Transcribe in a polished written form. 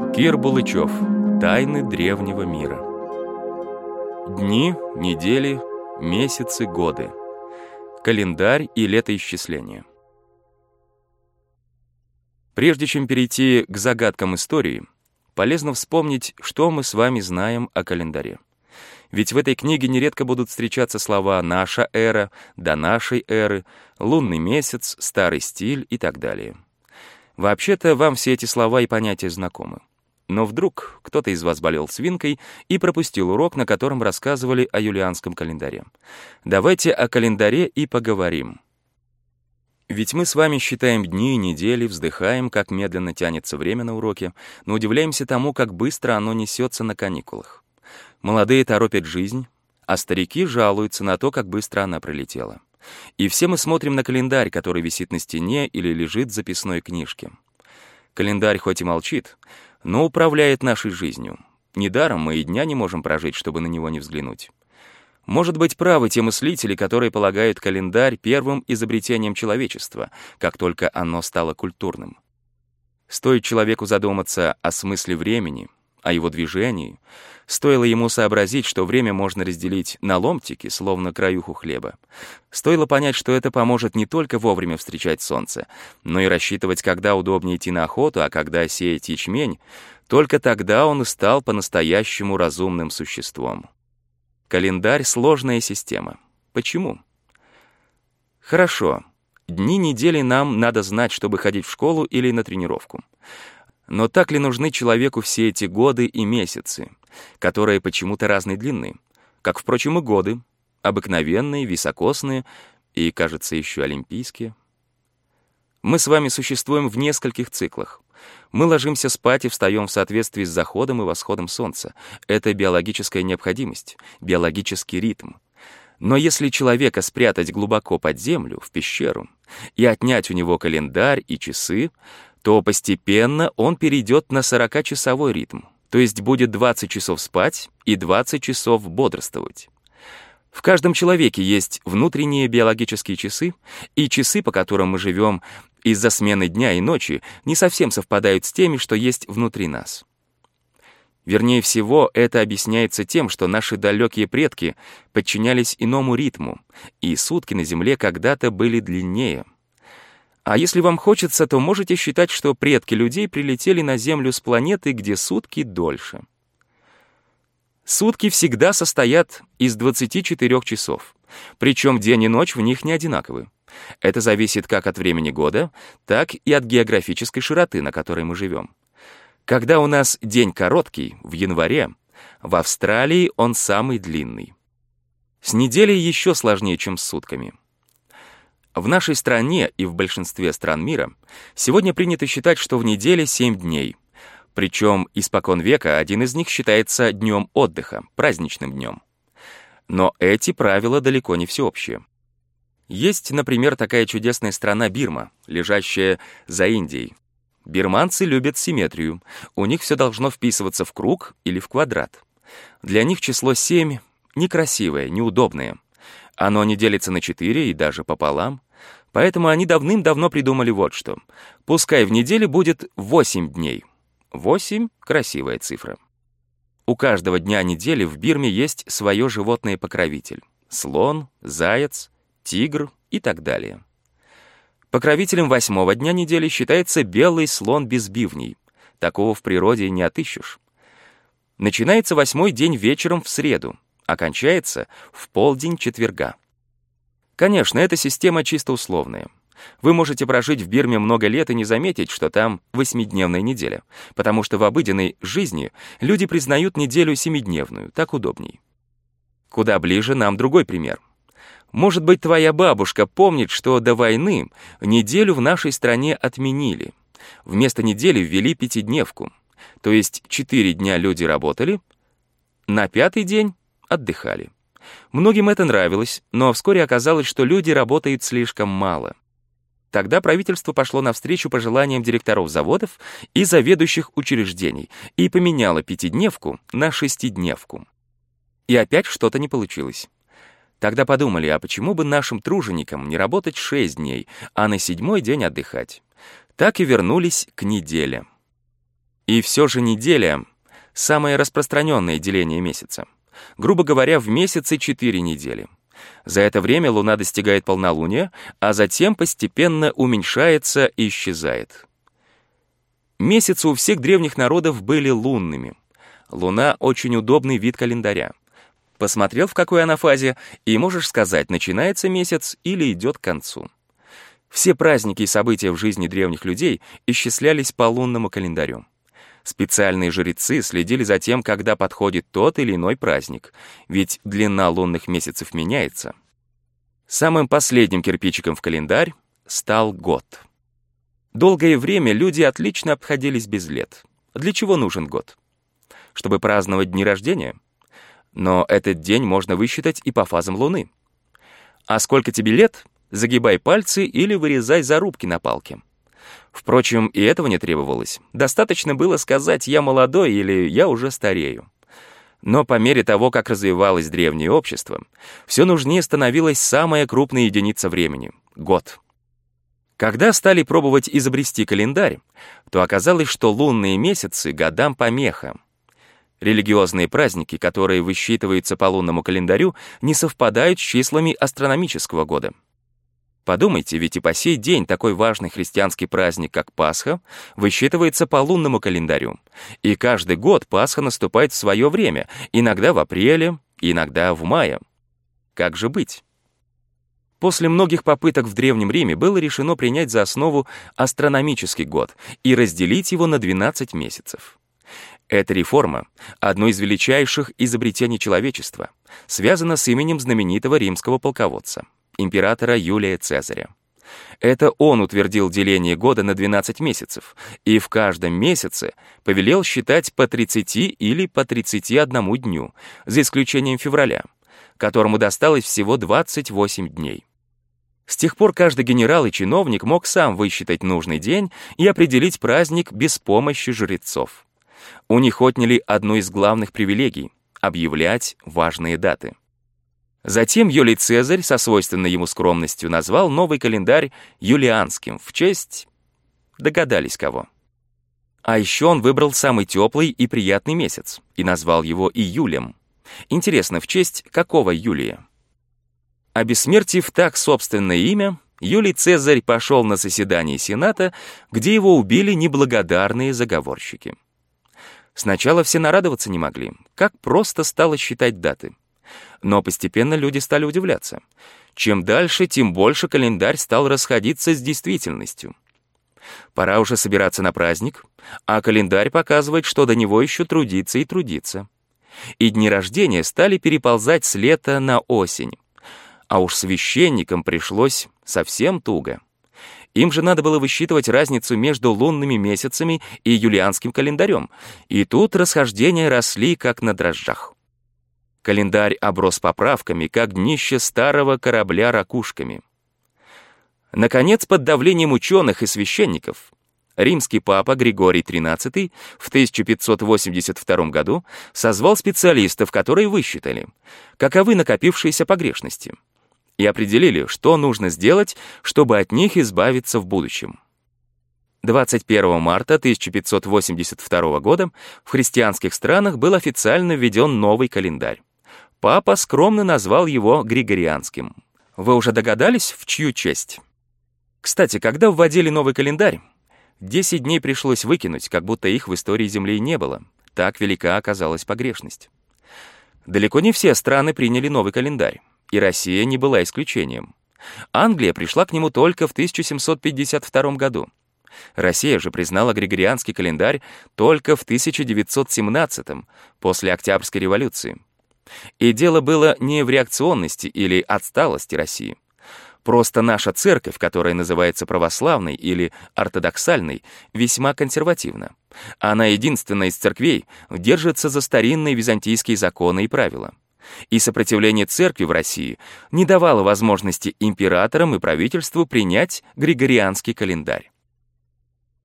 Кир Булычев. Тайны древнего мира. Дни, недели, месяцы, годы. Календарь и летоисчисление. Прежде чем перейти к загадкам истории, полезно вспомнить, что мы с вами знаем о календаре. Ведь в этой книге нередко будут встречаться слова «наша эра», «до нашей эры», «лунный месяц», «старый стиль» и так далее. Вообще-то вам все эти слова и понятия знакомы. Но вдруг кто-то из вас болел свинкой и пропустил урок, на котором рассказывали о юлианском календаре. Давайте о календаре и поговорим. Ведь мы с вами считаем дни и недели, вздыхаем, как медленно тянется время на уроке, но удивляемся тому, как быстро оно несется на каникулах. Молодые торопят жизнь, а старики жалуются на то, как быстро она пролетела. И все мы смотрим на календарь, который висит на стене или лежит в записной книжке. Календарь хоть и молчит, но управляет нашей жизнью. Недаром мы и дня не можем прожить, чтобы на него не взглянуть. Может быть, правы те мыслители, которые полагают календарь первым изобретением человечества, как только оно стало культурным. Стоит человеку задуматься о смысле времени, о его движении, стоило ему сообразить, что время можно разделить на ломтики, словно краюху хлеба. Стоило понять, что это поможет не только вовремя встречать солнце, но и рассчитывать, когда удобнее идти на охоту, а когда сеять ячмень. Только тогда он и стал по-настоящему разумным существом. Календарь — сложная система. Почему? Хорошо, дни недели нам надо знать, чтобы ходить в школу или на тренировку. Но так ли нужны человеку все эти годы и месяцы, которые почему-то разной длины, как, впрочем, и годы, обыкновенные, високосные и, кажется, еще олимпийские? Мы с вами существуем в нескольких циклах. Мы ложимся спать и встаем в соответствии с заходом и восходом солнца. Это биологическая необходимость, биологический ритм. Но если человека спрятать глубоко под землю, в пещеру, и отнять у него календарь и часы, то постепенно он перейдет на 40-часовой ритм, то есть будет 20 часов спать и 20 часов бодрствовать. В каждом человеке есть внутренние биологические часы, и часы, по которым мы живем из-за смены дня и ночи, не совсем совпадают с теми, что есть внутри нас. Вернее всего, это объясняется тем, что наши далекие предки подчинялись иному ритму, и сутки на Земле когда-то были длиннее. А если вам хочется, то можете считать, что предки людей прилетели на Землю с планеты, где сутки дольше. Сутки всегда состоят из 24 часов, причем день и ночь в них не одинаковы. Это зависит как от времени года, так и от географической широты, на которой мы живем. Когда у нас день короткий, в январе, в Австралии он самый длинный. С неделей еще сложнее, чем с сутками. В нашей стране и в большинстве стран мира сегодня принято считать, что в неделе 7 дней. Причем испокон века один из них считается днем отдыха, праздничным днем. Но эти правила далеко не всеобщие. Есть, например, такая чудесная страна Бирма, лежащая за Индией. Бирманцы любят симметрию. У них все должно вписываться в круг или в квадрат. Для них число 7 некрасивое, неудобное. Оно не делится на 4 и даже пополам. Поэтому они давным-давно придумали вот что. Пускай в неделе будет 8 дней. 8 — красивая цифра. У каждого дня недели в Бирме есть свое животное-покровитель. Слон, заяц, тигр и так далее. Покровителем 8-го дня недели считается белый слон без бивней. Такого в природе не отыщешь. Начинается 8-й день вечером в среду, окончается в полдень четверга. Конечно, эта система чисто условная. Вы можете прожить в Бирме много лет и не заметить, что там 8-дневная неделя, потому что в обыденной жизни люди признают неделю 7-дневную, так удобней. Куда ближе нам другой пример. Может быть, твоя бабушка помнит, что до войны неделю в нашей стране отменили. Вместо недели ввели 5-дневку, то есть 4 дня люди работали, на 5-й день отдыхали. Многим это нравилось, но вскоре оказалось, что люди работают слишком мало. Тогда правительство пошло навстречу пожеланиям директоров заводов и заведующих учреждений и поменяло 5-дневку на 6-дневку. И опять что-то не получилось. Тогда подумали, а почему бы нашим труженикам не работать 6 дней, а на 7-й день отдыхать? Так и вернулись к неделе. И все же неделя — самое распространенное деление месяца. Грубо говоря, в месяце 4 недели. За это время Луна достигает полнолуния, а затем постепенно уменьшается и исчезает. Месяцы у всех древних народов были лунными. Луна — очень удобный вид календаря. Посмотрел, в какой она фазе, и можешь сказать, начинается месяц или идет к концу. Все праздники и события в жизни древних людей исчислялись по лунному календарю. Специальные жрецы следили за тем, когда подходит тот или иной праздник, ведь длина лунных месяцев меняется. Самым последним кирпичиком в календарь стал год. Долгое время люди отлично обходились без лет. Для чего нужен год? Чтобы праздновать дни рождения? Но этот день можно высчитать и по фазам Луны. А сколько тебе лет? Загибай пальцы или вырезай зарубки на палке. Впрочем, и этого не требовалось. Достаточно было сказать «я молодой» или «я уже старею». Но по мере того, как развивалось древнее общество, все нужнее становилась самая крупная единица времени — год. Когда стали пробовать изобрести календарь, то оказалось, что лунные месяцы годам помеха. Религиозные праздники, которые высчитываются по лунному календарю, не совпадают с числами астрономического года. Подумайте, ведь и по сей день такой важный христианский праздник, как Пасха, высчитывается по лунному календарю. И каждый год Пасха наступает в свое время, иногда в апреле, иногда в мае. Как же быть? После многих попыток в Древнем Риме было решено принять за основу астрономический год и разделить его на 12 месяцев. Эта реформа — одно из величайших изобретений человечества, связана с именем знаменитого римского полководца, императора Юлия Цезаря. Это он утвердил деление года на 12 месяцев и в каждом месяце повелел считать по 30 или по 31 дню, за исключением февраля, которому досталось всего 28 дней. С тех пор каждый генерал и чиновник мог сам высчитать нужный день и определить праздник без помощи жрецов. У них отняли одну из главных привилегий — объявлять важные даты. Затем Юлий Цезарь со свойственной ему скромностью назвал новый календарь юлианским в честь... Догадались кого. А еще он выбрал самый теплый и приятный месяц и назвал его июлем. Интересно, в честь какого Юлия? Обессмертив так собственное имя, Юлий Цезарь пошел на заседание Сената, где его убили неблагодарные заговорщики. Сначала все нарадоваться не могли, как просто стало считать даты. Но постепенно люди стали удивляться. Чем дальше, тем больше календарь стал расходиться с действительностью. Пора уже собираться на праздник, а календарь показывает, что до него еще трудиться и трудиться. И дни рождения стали переползать с лета на осень. А уж священникам пришлось совсем туго. Им же надо было высчитывать разницу между лунными месяцами и юлианским календарем, и тут расхождения росли как на дрожжах. Календарь оброс поправками, как днище старого корабля ракушками. Наконец, под давлением ученых и священников, римский папа Григорий XIII в 1582 году созвал специалистов, которые высчитали, каковы накопившиеся погрешности, и определили, что нужно сделать, чтобы от них избавиться в будущем. 21 марта 1582 года в христианских странах был официально введен новый календарь. Папа скромно назвал его Григорианским. Вы уже догадались, в чью честь? Кстати, когда вводили новый календарь, 10 дней пришлось выкинуть, как будто их в истории Земли не было. Так велика оказалась погрешность. Далеко не все страны приняли новый календарь, и Россия не была исключением. Англия пришла к нему только в 1752 году. Россия же признала Григорианский календарь только в 1917, после Октябрьской революции. И дело было не в реакционности или отсталости России. Просто наша церковь, которая называется православной или ортодоксальной, весьма консервативна. Она единственная из церквей держится за старинные византийские законы и правила. И сопротивление церкви в России не давало возможности императорам и правительству принять Григорианский календарь.